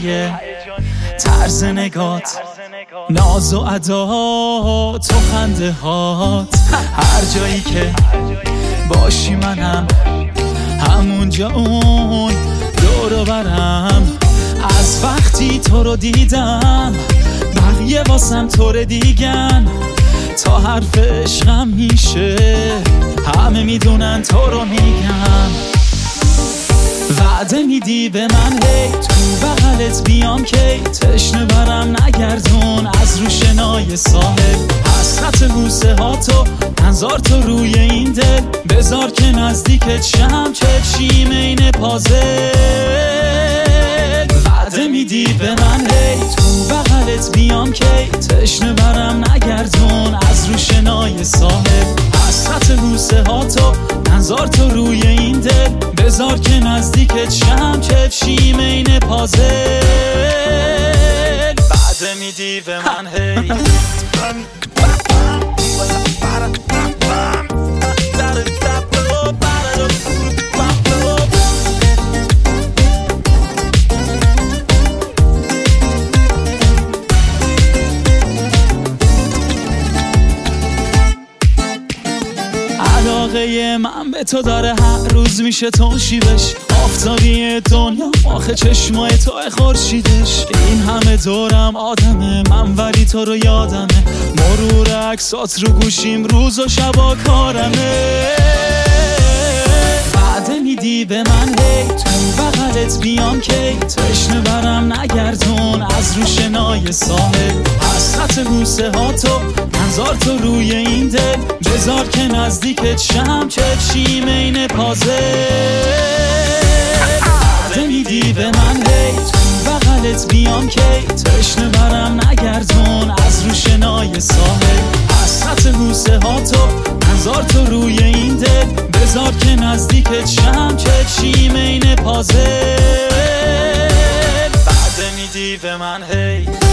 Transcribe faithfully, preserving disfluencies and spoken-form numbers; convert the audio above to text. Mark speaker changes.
Speaker 1: هیجانیه طرز نگات، ناز و ادا، تو خنده هات. هر جایی که باشی منم همونجا، اون دور برم. از وقتی تو رو دیدم بقیه واسم طور دیگن. تا حرف عشقم میشه همه میدونن تو رو میگم. وعده میدی به من هی تو بغلت بیام کی، تشنه برم نگردون از رو شنای ساحل. حسرت بوسه ها تو، انظار تو روی این دل، بذار که نزدیکت شم چشیم این پازل. وعده میدی به من هی تو بغلت بیام کی، تشنه برم نگردون از رو شنای ساحل. حسرت بوسه ها تو، انظار تو روی این دل، بذار که نزدیکت شم چشیم این پازل. وعده میدی به من هی علاقه من به تو داره هر روز میشه تنشیبش. آفتابی دنیا آخه چشمای تو خورشیدش. این همه دورم آدمه من ولی تو رو یادمه. مرور عکسات رو گوشیم روز و شبا کارمه. وعده میدی به من هی تو بغلت بیام کی، تشنه برم نگردون از رو شنای ساحل. حسرت بوسه ها تو، انظار تو روی این دل، بذار که نزدیکت شم چشیم این پازل. وعده میدی به من هی تو بغلت بیام کی، تشنه برم نگردون از رو شنای ساحل. حسرت بوسه ها تو، انظار تو روی این دل، بذار که نزدیکت شم چشیم این پازل. وعده میدی به من هی